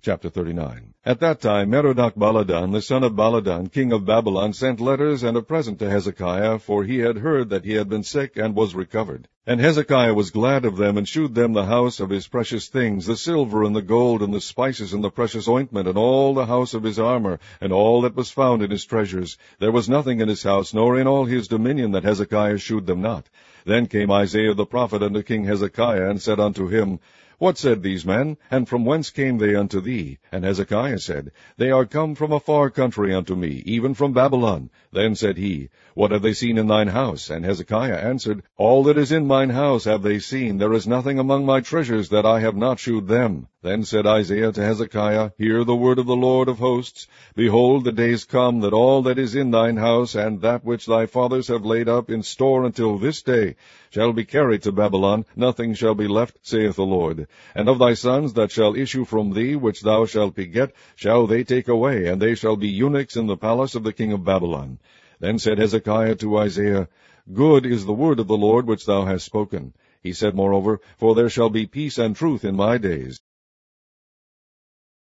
Chapter 39. At that time Merodach-Baladan, the son of Baladan, king of Babylon, sent letters and a present to Hezekiah, for he had heard that he had been sick and was recovered. And Hezekiah was glad of them, and shewed them the house of his precious things, the silver and the gold, and the spices and the precious ointment, and all the house of his armor, and all that was found in his treasures. There was nothing in his house, nor in all his dominion, that Hezekiah shewed them not. Then came Isaiah the prophet unto King Hezekiah, and said unto him, What said these men? And from whence came they unto thee? And Hezekiah said, They are come from a far country unto me, even from Babylon. Then said he, What have they seen in thine house? And Hezekiah answered, All that is in mine house have they seen. There is nothing among my treasures that I have not shewed them. Then said Isaiah to Hezekiah, Hear the word of the Lord of hosts. Behold, the days come that all that is in thine house, and that which thy fathers have laid up in store until this day, shall be carried to Babylon. Nothing shall be left, saith the Lord. And of thy sons that shall issue from thee, which thou shalt beget, shall they take away, and they shall be eunuchs in the palace of the king of Babylon. Then said Hezekiah to Isaiah, Good is the word of the Lord which thou hast spoken. He said moreover, For there shall be peace and truth in my days.